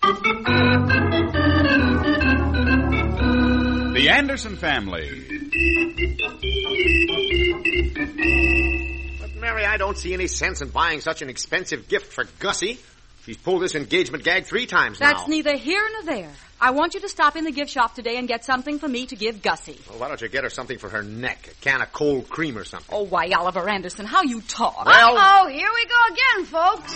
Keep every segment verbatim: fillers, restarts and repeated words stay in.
The Anderson Family. But, Mary, I don't see any sense in buying such an expensive gift for Gussie. She's pulled this engagement gag three times now. That's neither here nor there. I want you to stop in the gift shop today and get something for me to give Gussie. Well, why don't you get her something for her neck? A can of cold cream or something. Oh, why, Oliver Anderson, how you talk. Well... Uh-oh, here we go again, folks.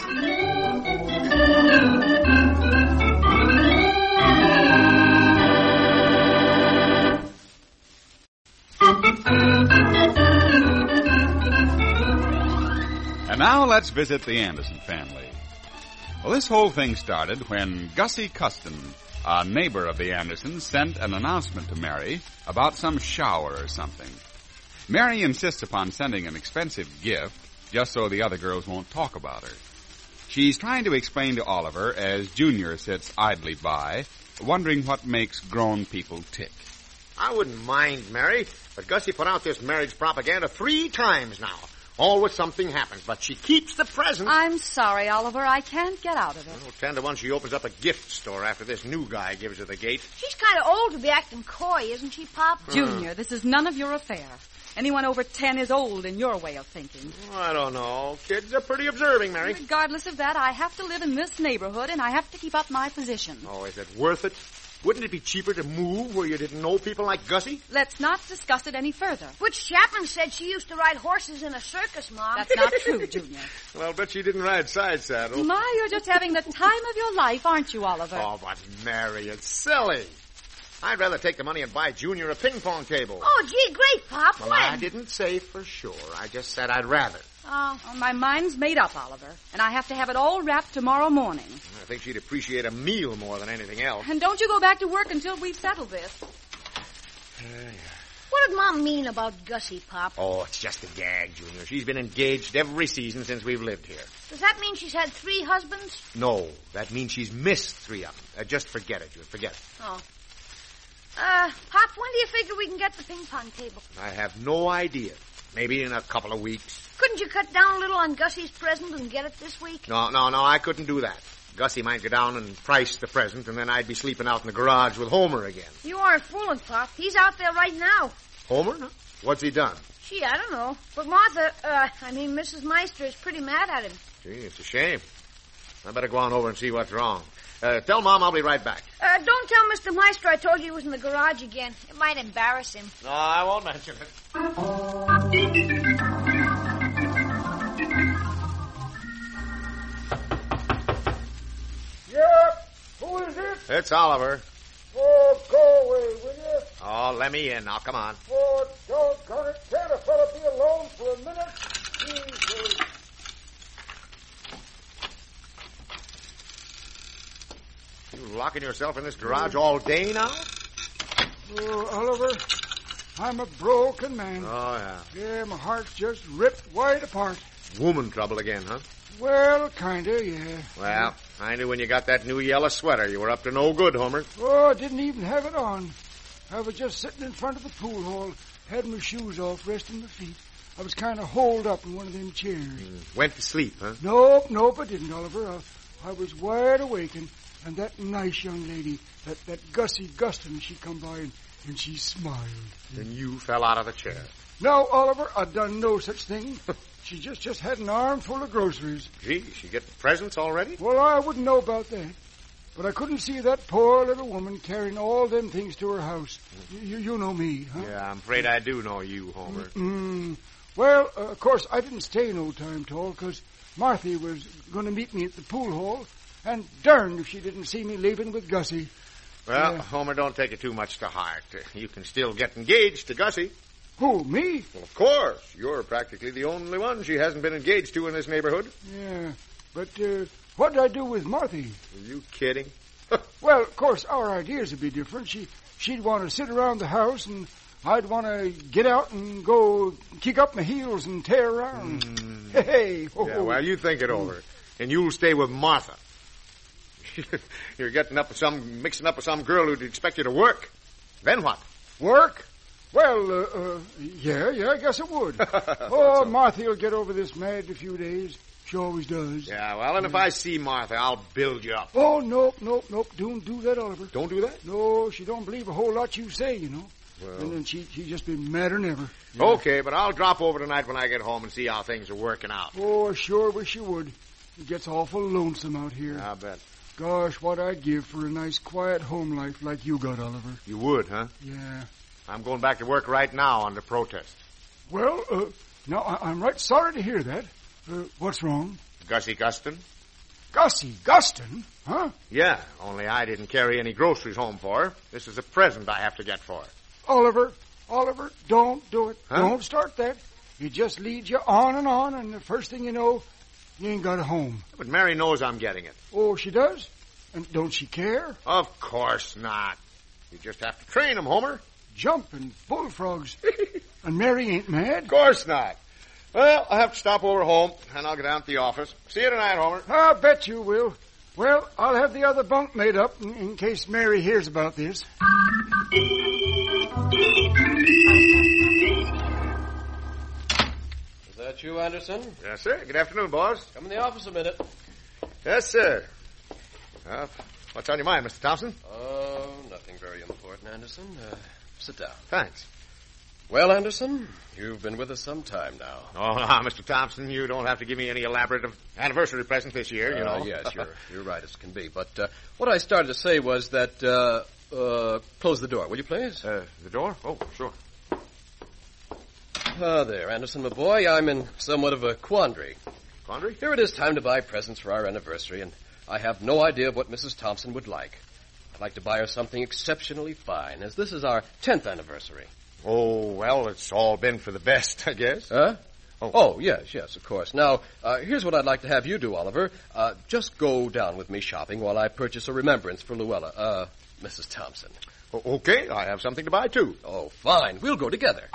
And now let's visit the Anderson family. Well, this whole thing started when Gussie Custon, a neighbor of the Andersons, sent an announcement to Mary about some shower or something. Mary insists upon sending an expensive gift just so the other girls won't talk about her. She's trying to explain to Oliver as Junior sits idly by, wondering what makes grown people tick. I wouldn't mind, Mary, but Gussie put out this marriage propaganda three times now. Always something happens, but she keeps the present. I'm sorry, Oliver. I can't get out of it. Well, ten to one she opens up a gift store after this new guy gives her the gate. She's kind of old to be acting coy, isn't she, Pop? Junior, this is none of your affair. Anyone over ten is old in your way of thinking. I don't know. Kids are pretty observing, Mary. Regardless of that, I have to live in this neighborhood, and I have to keep up my position. Oh, is it worth it? Wouldn't it be cheaper to move where you didn't know people like Gussie? Let's not discuss it any further. Butch Chapman said she used to ride horses in a circus, Mom. That's not true, Junior. Well, I'll bet she didn't ride side saddle. My, you're just having the time of your life, aren't you, Oliver? Oh, but Mary, it's silly. I'd rather take the money and buy Junior a ping-pong table. Oh, gee, great, Pop. Well, when? I didn't say for sure. I just said I'd rather. Oh. oh. My mind's made up, Oliver, and I have to have it all wrapped tomorrow morning. I think she'd appreciate a meal more than anything else. And don't you go back to work until we've settled this. Uh, yeah. What did Mom mean about Gussie, Pop? Oh, it's just a gag, Junior. She's been engaged every season since we've lived here. Does that mean she's had three husbands? No, that means she's missed three of them. Uh, just forget it, Junior. Forget it. Oh. Uh, Pop, when do you figure we can get the ping-pong table? I have no idea. Maybe in a couple of weeks. Couldn't you cut down a little on Gussie's present and get it this week? No, no, no, I couldn't do that. Gussie might go down and price the present, and then I'd be sleeping out in the garage with Homer again. You aren't fooling, Pop. He's out there right now. Homer? What's he done? Gee, I don't know. But Martha, uh, I mean, Missus Meister is pretty mad at him. Gee, it's a shame. I better go on over and see what's wrong. Uh, tell Mom I'll be right back. Uh, don't tell Mister Meister I told you he was in the garage again. It might embarrass him. No, I won't mention it. Yep. Who is it? It's Oliver. Oh, go away, will you? Oh, let me in. Now, come on. Oh, doggone it. Can't a fella be alone for a minute? Jesus. You locking yourself in this garage all day now? Oh, Oliver, I'm a broken man. Oh, yeah. Yeah, my heart's just ripped wide apart. Woman trouble again, huh? Well, kinda, yeah. Well, I knew when you got that new yellow sweater you were up to no good, Homer. Oh, I didn't even have it on. I was just sitting in front of the pool hall, had my shoes off, resting my feet. I was kind of holed up in one of them chairs. Mm, went to sleep, huh? Nope, nope, I didn't, Oliver. I, I was wide awake, and, and that nice young lady, that, that Gussie Guston, she come by and, and she smiled. Then you fell out of the chair. No, Oliver, I done no such thing. She just, just had an armful of groceries. Gee, she get presents already? Well, I wouldn't know about that. But I couldn't see that poor little woman carrying all them things to her house. You, you know me, huh? Yeah, I'm afraid I do know you, Homer. Mm, well, uh, of course, I didn't stay no time at all, because Marthy was going to meet me at the pool hall, and darned if she didn't see me leaving with Gussie. Well, uh, Homer, don't take it too much to heart. Uh, you can still get engaged to Gussie. Who, me? Well, of course. You're practically the only one she hasn't been engaged to in this neighborhood. Yeah, but uh, what did I do with Marthy? Are you kidding? Well, of course, our ideas would be different. She, she'd want to sit around the house, and I'd want to get out and go kick up my heels and tear around. Mm. Hey, ho, Yeah, ho. well, you think it over. And you'll stay with Martha. You're getting up with some, mixing up with some girl who'd expect you to work. Then what? Work? Well, uh, uh, yeah, yeah, I guess it would. Oh, Marthy'll get over this mad in a few days. She always does. Yeah, well, and if I see Martha, I'll build you up. Oh, nope, nope, nope. Don't do that, Oliver. Don't do that? No, she don't believe a whole lot you say, you know. Well. And then she she just been madder than ever. Yeah. Okay, but I'll drop over tonight when I get home and see how things are working out. Oh, I sure wish you would. It gets awful lonesome out here. I bet. Gosh, what I'd give for a nice, quiet home life like you got, Oliver. You would, huh? Yeah. I'm going back to work right now under protest. Well, uh, now, I- I'm right sorry to hear that. Uh, what's wrong? Gussie Guston? Gussie Guston? Huh? Yeah, only I didn't carry any groceries home for her. This is a present I have to get for her. Oliver, Oliver, don't do it. Huh? Don't start that. It just leads you on and on, and the first thing you know, you ain't got a home. But Mary knows I'm getting it. Oh, she does? And don't she care? Of course not. You just have to train them, Homer. Jumping bullfrogs. And Mary ain't mad? Of course not. Well, I'll have to stop over home, and I'll get down to the office. See you tonight, Homer. I bet you will. Well, I'll have the other bunk made up in, in case Mary hears about this. Is that you, Anderson? Yes, sir. Good afternoon, boss. Come in the office a minute. Yes, sir. Uh, what's on your mind, Mister Thompson? Oh, nothing very important, Anderson. Uh, sit down. Thanks. Well, Anderson, you've been with us some time now. Oh, now, Mister Thompson, you don't have to give me any elaborate anniversary present this year, you Uh, know. yes, you're, you're right as can be. But uh, what I started to say was that, uh, uh, close the door, will you please? Uh, the door? Oh, sure. Ah, there, Anderson, my boy, I'm in somewhat of a quandary. Quandary? Here it is time to buy presents for our anniversary, and I have no idea of what Missus Thompson would like. I'd like to buy her something exceptionally fine, as this is our tenth anniversary. Oh, well, it's all been for the best, I guess. Huh? Oh, oh yes, yes, of course. Now, uh, here's what I'd like to have you do, Oliver. Uh, just go down with me shopping while I purchase a remembrance for Luella, uh, Missus Thompson. O- okay, I have something to buy, too. Oh, fine. We'll go together.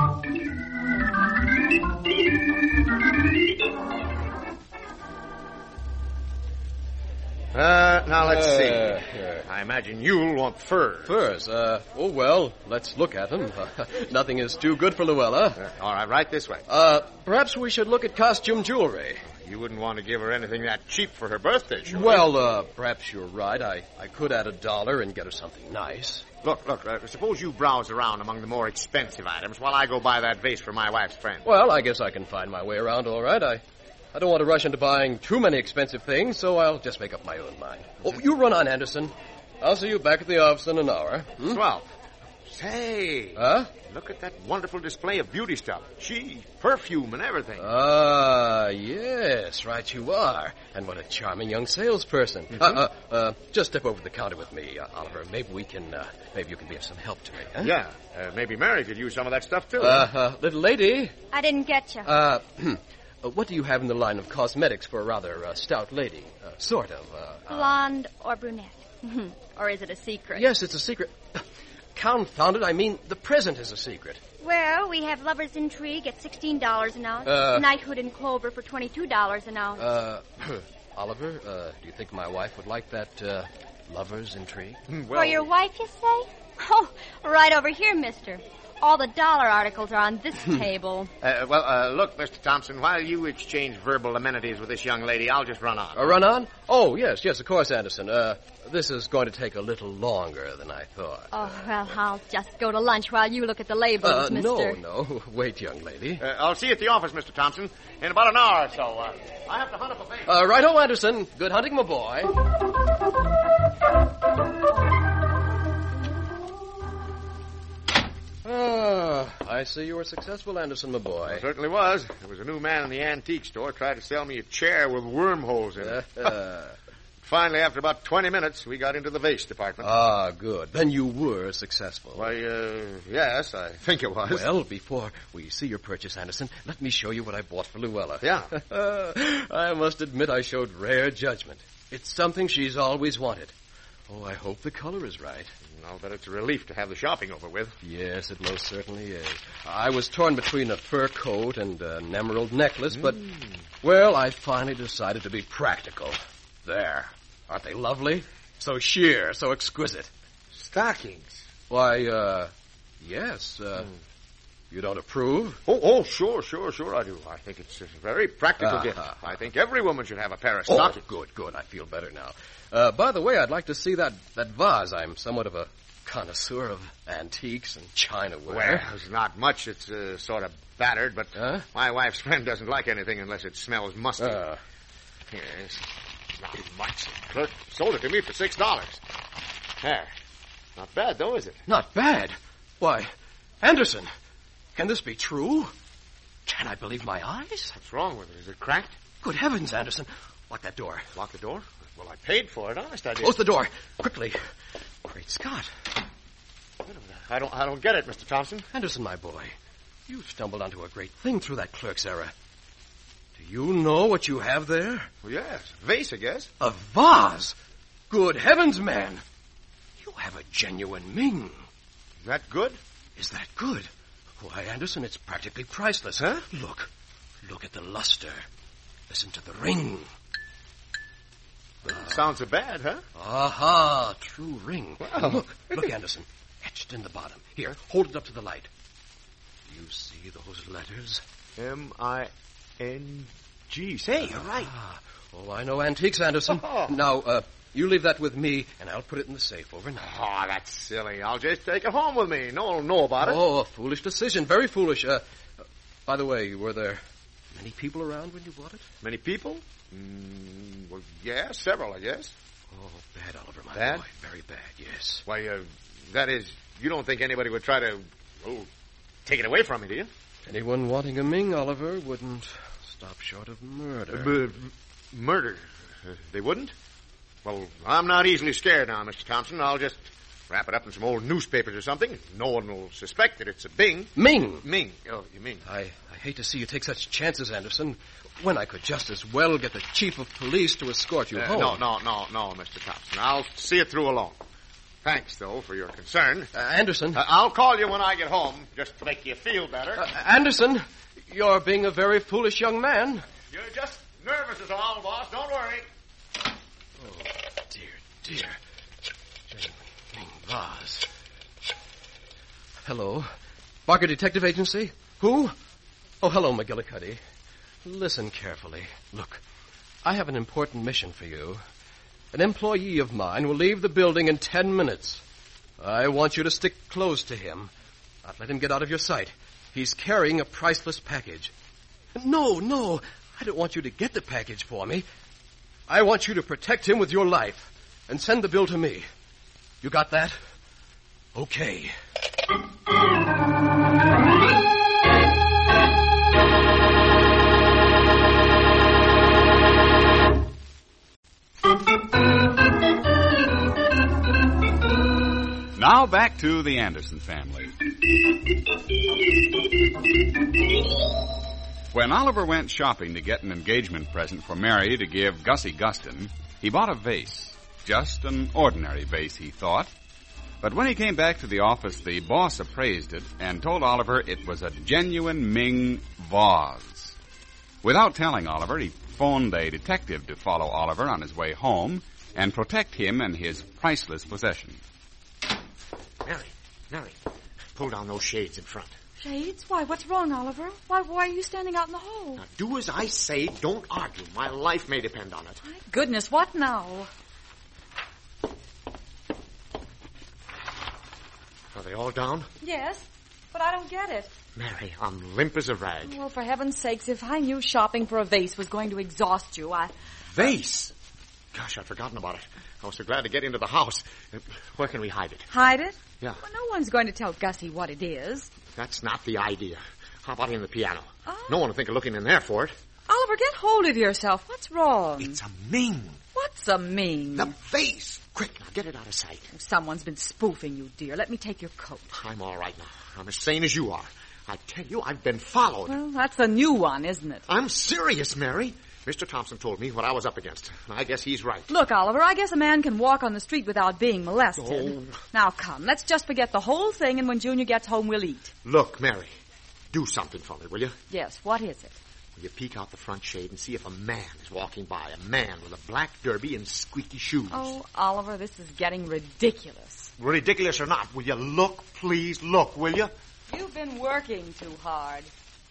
Uh, now, let's Uh, see. yeah. I imagine you'll want furs. Furs, uh, oh, well, let's look at them. Nothing is too good for Luella. Uh, all right, right this way. Uh, perhaps we should look at costume jewelry. You wouldn't want to give her anything that cheap for her birthday, surely. Well, uh, perhaps you're right. I, I could add a dollar and get her something nice. Look, look, uh, suppose you browse around among the more expensive items while I go buy that vase for my wife's friend. Well, I guess I can find my way around all right. I, I don't want to rush into buying too many expensive things, so I'll just make up my own mind. Oh, you run on, Anderson. I'll see you back at the office in an hour. Hmm? Swell. Say, Huh? look at that wonderful display of beauty stuff. Gee, perfume and everything. Ah, yes, right you are. And what a charming young salesperson. Mm-hmm. Uh, uh, uh, just step over the counter with me, uh, Oliver. Maybe we can, uh, maybe you can be of some help to me, huh? Yeah, uh, maybe Mary could use some of that stuff, too. Uh, uh, little lady, I didn't get you. uh, uh, what do you have in the line of cosmetics for a rather uh, stout lady? Uh, sort of, uh... Blonde or brunette? Or is it a secret? Yes, it's a secret. Confound it, I mean, the present is a secret. Well, we have Lover's Intrigue at sixteen dollars an ounce. Uh, Knighthood and Clover for twenty-two dollars an ounce. Uh, Oliver, uh, do you think my wife would like that, uh, lover's intrigue? well, For your wife, you say? Oh, right over here, mister. All the dollar articles are on this table. Uh, well, uh, look, Mister Thompson, while you exchange verbal amenities with this young lady, I'll just run on. A run on? Oh, yes, yes, of course, Anderson. Uh, this is going to take a little longer than I thought. Oh, well, I'll just go to lunch while you look at the labels, Uh, mister. no, no. Wait, young lady. Uh, I'll see you at the office, Mister Thompson, in about an hour or so. Uh, I have to hunt up a thing. Uh, right-o, Anderson. Good hunting, my boy. Ah, I see you were successful, Anderson, my boy. It certainly was. There was a new man in the antique store tried to sell me a chair with wormholes in it. Uh, Finally, after about twenty minutes, we got into the vase department. ah, good. Then you were successful. Why, uh, yes, I think it was. Well, before we see your purchase, Anderson, let me show you what I bought for Luella. Yeah. I must admit I showed rare judgment. It's something she's always wanted. Oh, I hope the color is right. I'll bet it's a relief to have the shopping over with. Yes, it most certainly is. I was torn between a fur coat and an emerald necklace, but, well, I finally decided to be practical. There. Aren't they lovely? So sheer, so exquisite. Stockings. Why, uh, yes, uh... You don't approve? Oh, oh, sure, sure, sure I do. I think it's a very practical Uh-huh. gift. I think every woman should have a pair of Oh, stockings. good, good. I feel better now. Uh, by the way, I'd like to see that, that vase. I'm somewhat of a connoisseur of antiques and chinaware. Well, there's not much. It's uh, sort of battered, but Huh? my wife's friend doesn't like anything unless it smells musty. Uh, Yes, not much. Clerk sold it to me for six dollars. There. Not bad, though, is it? not bad. Why, Anderson, can this be true? Can I believe my eyes? What's wrong with it? Is it cracked? Good heavens, Anderson. Lock that door. Lock the door? Well, I paid for it. Honest, I did. Close the door. Quickly. Great Scott. I don't. I don't get it, Mister Thompson. Anderson, my boy, you stumbled onto a great thing through that clerk's error. Do you know what you have there? Well, yes, vase, I guess. A vase. Good heavens, man. You have a genuine Ming. That good? Is that good? Why, Anderson, it's practically priceless. Huh? Look. Look at the luster. Listen to the ring. Sounds so bad, huh? Aha, true ring. Wow. Look, look, Anderson. Etched in the bottom. Here, hold it up to the light. You see those letters? M I N G. Say, you're right. Ah, oh, I know antiques, Anderson. Oh. Now, uh, you leave that with me, and I'll put it in the safe overnight. Oh, that's silly. I'll just take it home with me. No one will know about it. Oh, a foolish decision. Very foolish. Uh, uh, by the way, were there many people around when you bought it? Many people? Mm, well, yeah, several, I guess. Oh, bad, Oliver, my Bad? boy. Very bad, yes. Why, uh, that is, you don't think anybody would try to, oh, take it away from me, do you? Anyone wanting a Ming, Oliver, wouldn't stop short of murder. B- murder? Uh, they wouldn't? Well, I'm not easily scared now, Mister Thompson. I'll just wrap it up in some old newspapers or something. No one will suspect that it's a Bing. Ming! Ming. Oh, you mean? I, I hate to see you take such chances, Anderson, when I could just as well get the chief of police to escort you Uh, home. no, no, no, no, Mister Thompson. I'll see it through alone. Thanks, though, for your concern. Uh, Anderson. Uh, I'll call you when I get home, just to make you feel better. Uh, Anderson, you're being a very foolish young man. You're just nervous is all, boss. Don't worry. Oh, dear, dear. Ming vase. Hello. Barker Detective Agency? Who? Oh, hello, McGillicuddy. Listen carefully. Look, I have an important mission for you. An employee of mine will leave the building in ten minutes. I want you to stick close to him. Not let him get out of your sight. He's carrying a priceless package. No, no, I don't want you to get the package for me. I want you to protect him with your life and send the bill to me. You got that? Okay. Now back to the Anderson family. When Oliver went shopping to get an engagement present for Mary to give Gussie Guston, he bought a vase. Just an ordinary vase, he thought. But when he came back to the office, the boss appraised it and told Oliver it was a genuine Ming vase. Without telling Oliver, he phoned a detective to follow Oliver on his way home and protect him and his priceless possession. Mary, Mary, pull down those shades in front. Shades? Why, what's wrong, Oliver? Why, why are you standing out in the hall? Now, do as I say. Don't argue. My life may depend on it. My goodness, what now? Are they all down? Yes, but I don't get it. Mary, I'm limp as a rag. Well, for heaven's sakes, if I knew shopping for a vase was going to exhaust you, I... Vase? Gosh, I'd forgotten about it. I was so glad to get into the house. Uh, Where can we hide it? Hide it? Yeah. Well, no one's going to tell Gussie what it is. That's not the idea. How about in the piano? Oh. No one will think of looking in there for it. Oliver, get hold of yourself. What's wrong? It's a Ming. What's a Ming? The vase. Quick, now get it out of sight. Someone's been spoofing you, dear. Let me take your coat. I'm all right now. I'm as sane as you are. I tell you, I've been followed. Well, that's a new one, isn't it? I'm serious, Mary. Mister Thompson told me what I was up against. I guess he's right. Look, Oliver, I guess a man can walk on the street without being molested. Oh. Now, come, let's just forget the whole thing, and when Junior gets home, we'll eat. Look, Mary, do something for me, will you? Yes, what is it? Will you peek out the front shade and see if a man is walking by? A man with a black derby and squeaky shoes. Oh, Oliver, this is getting ridiculous. Ridiculous or not, will you look, please? Look, will you? You've been working too hard.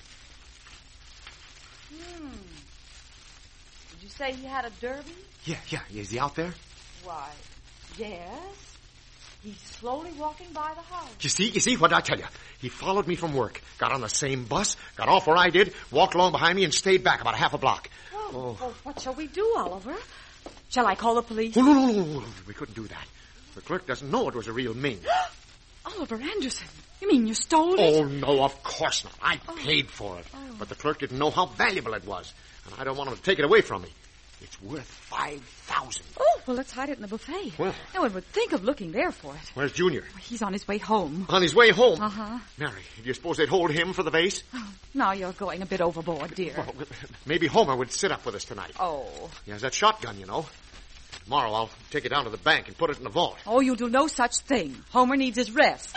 Hmm. Did you say he had a derby? Yeah, yeah. Is he out there? Why, yes. He's slowly walking by the house. You see, you see what I tell you? He followed me from work, got on the same bus, got off where I did, walked along behind me, and stayed back about a half a block. Oh, Oh. well, what shall we do, Oliver? Shall I call the police? Oh, no, no, no, no, no. We couldn't do that. The clerk doesn't know it was a real Ming. Oliver Anderson. You mean you stole it? Oh, no, of course not. I Oh. paid for it. Oh. But the clerk didn't know how valuable it was. And I don't want him to take it away from me. It's worth five thousand. Oh, well, let's hide it in the buffet. Well. No one would think of looking there for it. Where's Junior? He's on his way home. On his way home. Uh-huh. Mary, do you suppose they'd hold him for the vase? Oh, now you're going a bit overboard, dear. Well, maybe Homer would sit up with us tonight. Oh. He has that shotgun, you know. Tomorrow I'll take it down to the bank and put it in the vault. Oh, you'll do no such thing. Homer needs his rest.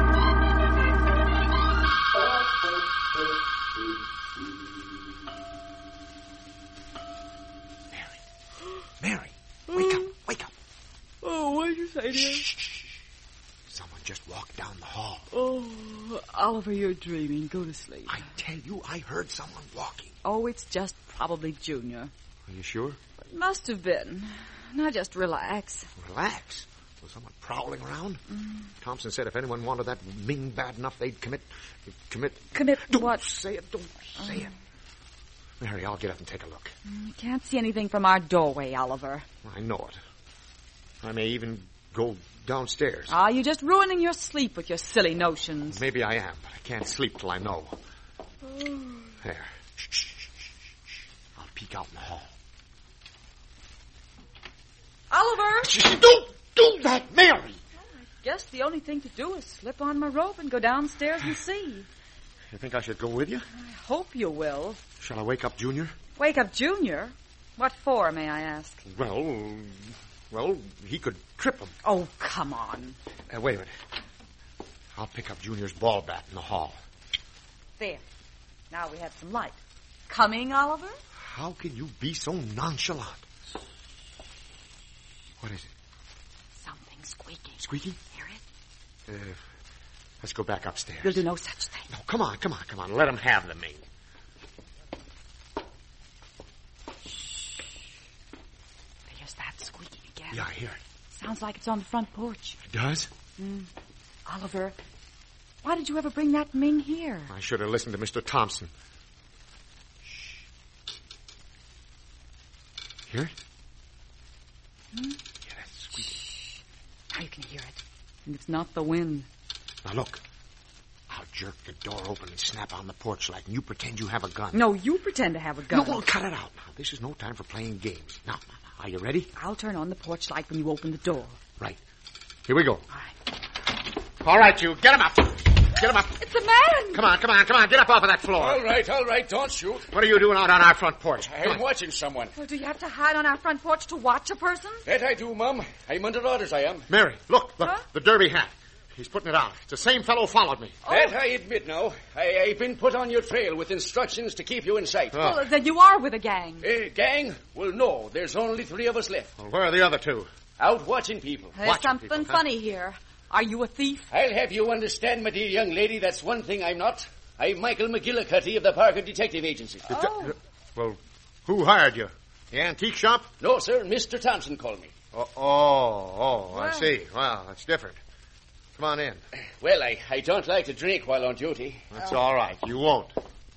Mary, wake up, wake up. Oh, what did you say, dear? Shh, shh, shh. Someone just walked down the hall. Oh, Oliver, you're dreaming. Go to sleep. I tell you, I heard someone walking. Oh, it's just probably Junior. Are you sure? It must have been. Now just relax. Relax. Was someone prowling around? Mm. Thompson said if anyone wanted that Ming bad enough, they'd commit... Commit... Commit don't what? say it, don't say it. Mary, I'll get up and take a look. You can't see anything from our doorway, Oliver. I know it. I may even go downstairs. Ah, you're just ruining your sleep with your silly notions. Maybe I am, but I can't sleep till I know. There. Shh, shh, shh, shh, shh. I'll peek out in the hall. Oliver! Shh, don't do that, Mary! Guess the only thing to do is slip on my rope and go downstairs and see. You think I should go with you? I hope you will. Shall I wake up Junior? Wake up Junior? What for, may I ask? Well, well, he could trip him. Oh, come on. Uh, wait a minute. I'll pick up Junior's ball bat in the hall. There. Now we have some light. Coming, Oliver? How can you be so nonchalant? What is it? Something squeaking. Squeaky? Hear it? Uh, let's go back upstairs. We'll do no such thing. No, come on, come on, come on. Let him have the Ming. There's that squeaking again. Yeah, I hear it. Sounds like it's on the front porch. It does? Mm. Oliver, why did you ever bring that Ming here? I should have listened to Mister Thompson. Shh. Hear it? Hmm? Yeah, that's squeaking. Now you can hear it. And it's not the wind. Now look. I'll jerk the door open and snap on the porch light, and you pretend you have a gun. No, you pretend to have a gun. No, well, cut it out. Now, this is no time for playing games. Now, are you ready? I'll turn on the porch light when you open the door. Right. Here we go. All right. All right, you. Get him up. Get him up. It's a man! Come on, come on, come on. Get up off of that floor. All right, all right. Don't shoot. What are you doing out on our front porch? Come I'm on. watching someone. Well, do you have to hide on our front porch to watch a person? That I do, Mum. I'm under orders, I am. Mary, look, look. Huh? The derby hat. He's putting it on. It's the same fellow followed me. That I admit now. I, I've been put on your trail with instructions to keep you in sight. Oh. Well, then you are with a gang. Eh, gang? Well, no. There's only three of us left. Well, where are the other two? Out watching people. There's Watching something people, huh? funny here. Are you a thief? I'll have you understand, my dear young lady, that's one thing I'm not. I'm Michael McGillicuddy of the Parker Detective Agency. Oh. Well, who hired you? The antique shop? No, sir. Mister Thompson called me. Oh, oh, oh I Well. see. Well, that's different. Come on in. Well, I, I don't like to drink while on duty. That's all right. You won't.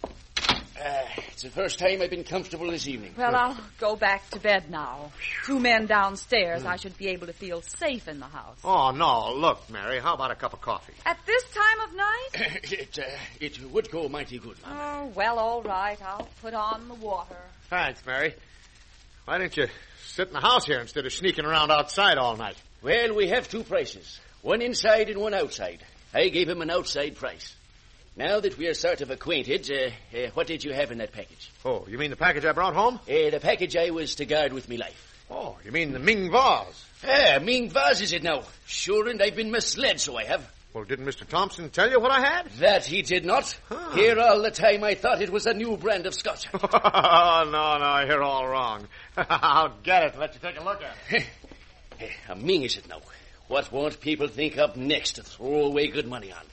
Uh, it's the first time I've been comfortable this evening. Well, I'll go back to bed now. Two men downstairs. I should be able to feel safe in the house. Oh, no. Look, Mary, how about a cup of coffee? At this time of night? it, uh, it would go mighty good, Mum. Oh, well, all right. I'll put on the water. Thanks, Mary. Why didn't you sit in the house here instead of sneaking around outside all night? Well, we have two prices. One inside and one outside. I gave him an outside price. Now that we are sort of acquainted, uh, uh, what did you have in that package? Oh, you mean the package I brought home? Uh, the package I was to guard with me life. Oh, you mean the Ming vase? Ah, Ming vase is it now? Sure, and I've been misled, so I have. Well, didn't Mister Thompson tell you what I had? That he did not. Huh. Here all the time I thought it was a new brand of scotch. Oh, no, no, you're all wrong. I'll get it. Let you take a look at it. A Ming is it now? What won't people think up next to throw away good money on?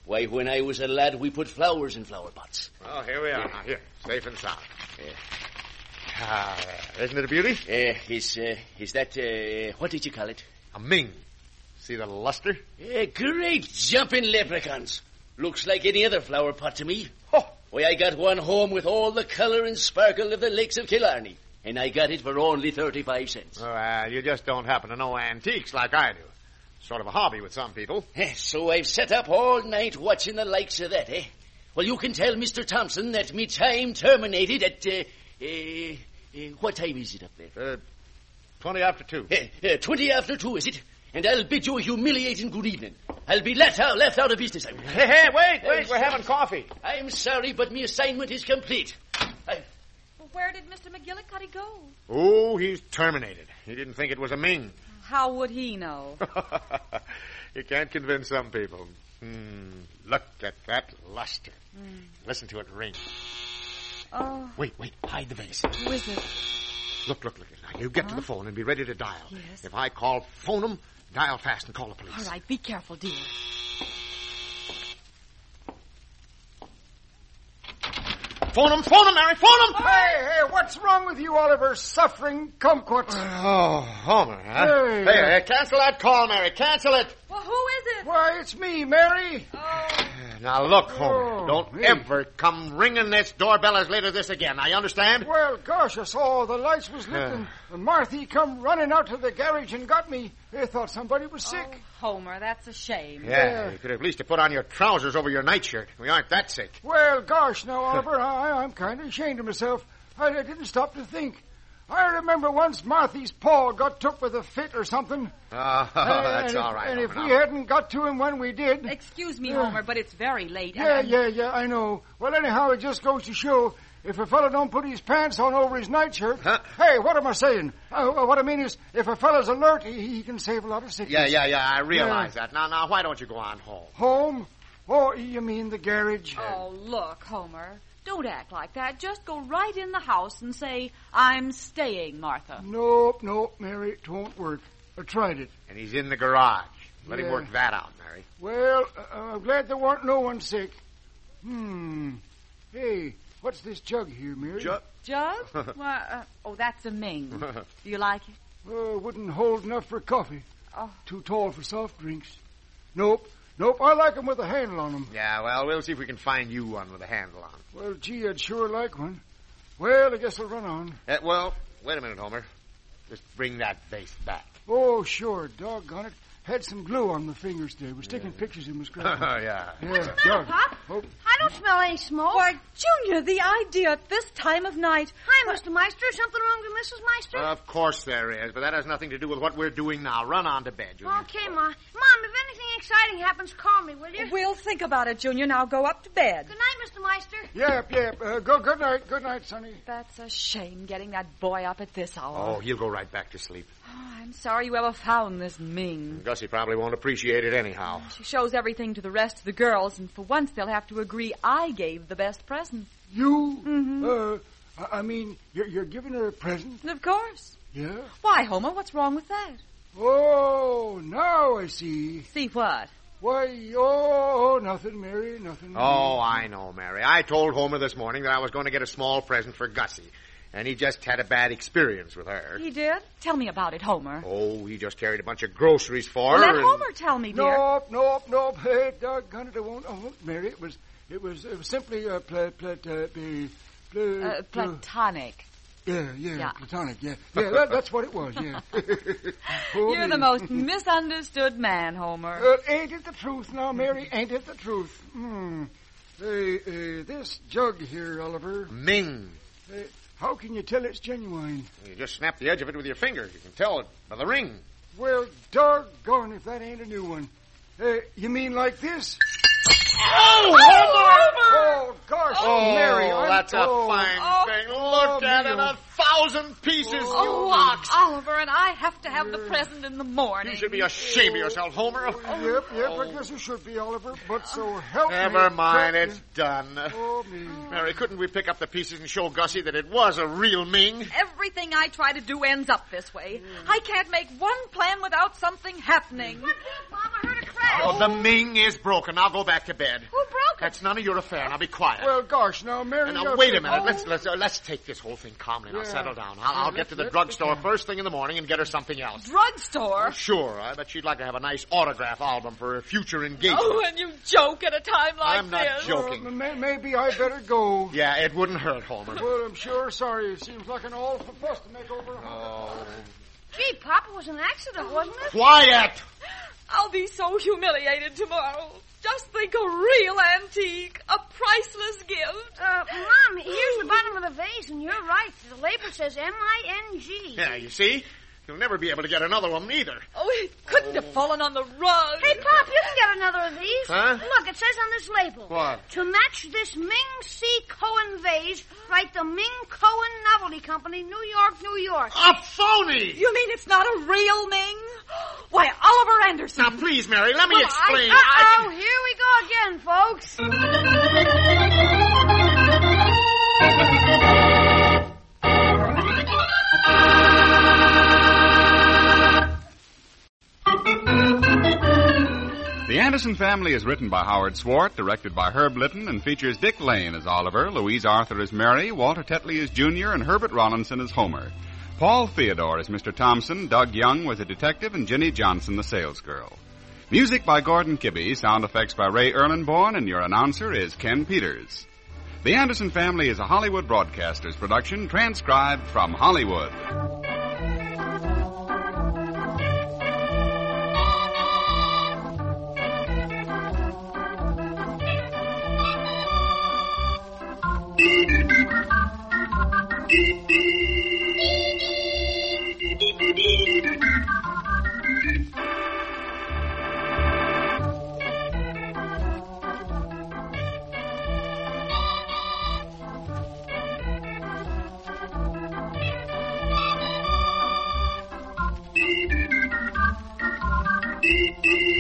Why, when I was a lad, we put flowers in flower pots. Well, here we are. Now, here, safe and sound. Yeah. Ah, isn't it a beauty? Uh, is, uh, is that, uh, what did you call it? A Ming. See the luster? Uh, great jumping leprechauns. Looks like any other flower pot to me. Oh. Why, I got one home with all the colour and sparkle of the lakes of Killarney. And I got it for only thirty-five cents. Oh, uh, you just don't happen to know antiques like I do. Sort of a hobby with some people. Eh, so I've sat up all night watching the likes of that, eh? Well, you can tell Mister Thompson that me time terminated at, uh, uh, uh what time is it up there? Uh, twenty after two. Uh, uh, twenty after two, is it? And I'll bid you a humiliating good evening. I'll be left out, left out of business. I Hey, hey, wait, wait, we're having coffee. I'm sorry, but me assignment is complete. I... Well, where did Mister McGillicuddy go? Oh, he's terminated. He didn't think it was a Ming. How would he know? You can't convince some people. Hmm, look at that luster. Mm. Listen to it ring. Oh. Wait, wait, hide the vase. Who is it? Look, look, look. Now, you get huh? to the phone and be ready to dial. Yes. If I call, phone them, dial fast and call the police. All right, be careful, dear. Phone him, phone him, Mary, phone him! Hey, hey, what's wrong with you, Oliver? Suffering kumquats. Oh, Homer, huh? Hey, hey, hey, cancel that call, Mary, cancel it. Well, who is it? Why, it's me, Mary. Oh. Now, look, Homer, Oh, don't me. ever come ringing this doorbell as late as this again. Now, you understand? Well, gosh, I saw the lights was lit, and, and Marthy come running out to the garage and got me. They thought somebody was sick. Oh, Homer, that's a shame. Yeah, you could at least have put on your trousers over your nightshirt. We aren't that sick. Well, gosh, now, Oliver, I, I'm kind of ashamed of myself. I, I didn't stop to think. I remember once Marthy's paw got took with a fit or something. Oh, Uh, that's and all if, right. And Homer, if now. we hadn't got to him when we did... Excuse me, Yeah. Homer, but it's very late. Yeah, and- yeah, yeah, I know. Well, anyhow, it just goes to show, if a fellow don't put his pants on over his nightshirt... Huh? Hey, what am I saying? Uh, what I mean is, if a fellow's alert, he, he can save a lot of sickness. Yeah, yeah, yeah, I realize that. Now, now, why don't you go on home? Home? Oh, you mean the garage? Oh, look, Homer. Don't act like that. Just go right in the house and say, I'm staying, Martha. Nope, nope, Mary, it won't work. I tried it. And he's in the garage. Let him Yeah. work that out, Mary. Well, uh, I'm glad there weren't no one sick. Hmm. Hey, what's this jug here, Mary? Ju- Jug? Why, uh, oh, that's a Ming. Do you like it? Oh, wouldn't hold enough for coffee. Oh. Too tall for soft drinks. Nope. Nope, I like 'em with a handle on 'em. Yeah, well, we'll see if we can find you one with a handle on. Well, gee, I'd sure like one. Well, I guess I'll run on. Uh, well, wait a minute, Homer. Just bring that vase back. Oh, sure, doggone it. Had some glue on my fingers there. Was taking pictures in my scrap. yeah. Yeah, Now, dog- Pop, Oh, I don't smell any smoke. Why, Junior, the idea at this time of night. Hi, Mister Meister. Something wrong with Missus Meister? Of course there is, but that has nothing to do with what we're doing now. Run on to bed, Junior. Okay, Ma. Mom, if anything exciting happens, call me, will you? We'll think about it, Junior. Now go up to bed. Good night, Mister Meister. yep, yep. Uh, go, good night. Good night, Sonny. That's a shame, getting that boy up at this hour. Oh, he'll go right back to sleep. Oh, I'm sorry you ever found this Ming. Gussie probably won't appreciate it anyhow. She shows everything to the rest of the girls, and for once they'll have to agree I gave the best present. You? Mm-hmm. Uh, I I mean, you're, you're giving her a present? Of course. Yeah? Why, Homer, what's wrong with that? Oh, now I see. See what? Why, oh, nothing, Mary, nothing. Oh, I know, Mary. I told Homer this morning that I was going to get a small present for Gussie, and he just had a bad experience with her. He did? Tell me about it, Homer. Oh, he just carried a bunch of groceries for her. Let and- Homer tell me, dear. Nope, nope, nope. Hey, doggone it, I won't, I won't, Mary. It was, it was, it was simply a pla, pla, uh, pla, pla, Uh, platonic. Yeah, yeah, Yeah. platonic, yeah. Yeah, that, that's what it was, yeah. Oh, You're me. the most misunderstood man, Homer. Well, ain't it the truth now, Mary? Ain't it the truth? Hmm. Hey, uh, this jug here, Oliver, Ming. uh, how can you tell it's genuine? You just snap the edge of it with your finger. You can tell it by the ring. Well, doggone if that ain't a new one. Uh, you mean like this? Oh, Oh, gosh, Oh, Mary, I'm, that's a oh, fine oh, thing. Look oh, at it, Neil. a thousand pieces, Oh, you ox. Oliver, and I have to have the present in the morning. You should be ashamed of yourself, Homer. Yep, yep, I guess you should be, Oliver, but so help me. Never mind, Help it's me. done. Oh, me. Mary, couldn't we pick up the pieces and show Gussie that it was a real Ming? Everything I try to do ends up this way. I can't make one plan without something happening. What's up, Mom? I heard a crack. smashed. Oh, the Ming is broken. I'll go back to bed. Who broke it? That's none of your affair. Now be quiet. Well, gosh, now, Mary... Now, uh, wait a minute. oh. Let's let's uh, let's take this whole thing calmly. Now, Yeah. settle down. I'll, Yeah, I'll get let's- to the let's- drugstore first thing in the morning and get her something else. Drugstore? Sure. I bet she'd like to have a nice autograph album for her future engagement. Oh, and you joke at a time like I'm not this. joking. Uh, may- maybe I better go. Yeah, it wouldn't hurt, Homer. Well, I'm sure sorry. It seems like an awful fuss to make over a house. Oh. Gee, Pop, it was an accident, wasn't it? Quiet! I'll be so humiliated tomorrow. Just think, a real antique, a priceless gift. Uh, Mom, here's the bottom of the vase, and you're right. The label says M I N G. Yeah, you see? You'll never be able to get another one either. Oh, it couldn't have fallen on the rug. Hey, Pop, you can get another of these. Huh? Look, it says on this label. What? To match this Ming C. Cohen vase, write the Ming Cohen Novelty Company, New York, New York. A phony! You mean it's not a real Ming? Why, Oliver Anderson. Now, please, Mary, let me Well, explain. I, uh-oh, I here we go again, folks. The Anderson Family is written by Howard Swart, directed by Herb Litton, and features Dick Lane as Oliver, Louise Arthur as Mary, Walter Tetley as Junior, and Herbert Rollinson as Homer. Paul Theodore as Mister Thompson, Doug Young was a detective, and Jenny Johnson the salesgirl. Music by Gordon Kibbe, sound effects by Ray Erlenborn, and your announcer is Ken Peters. The Anderson Family is a Hollywood Broadcasters production, transcribed from Hollywood. Beep, beep.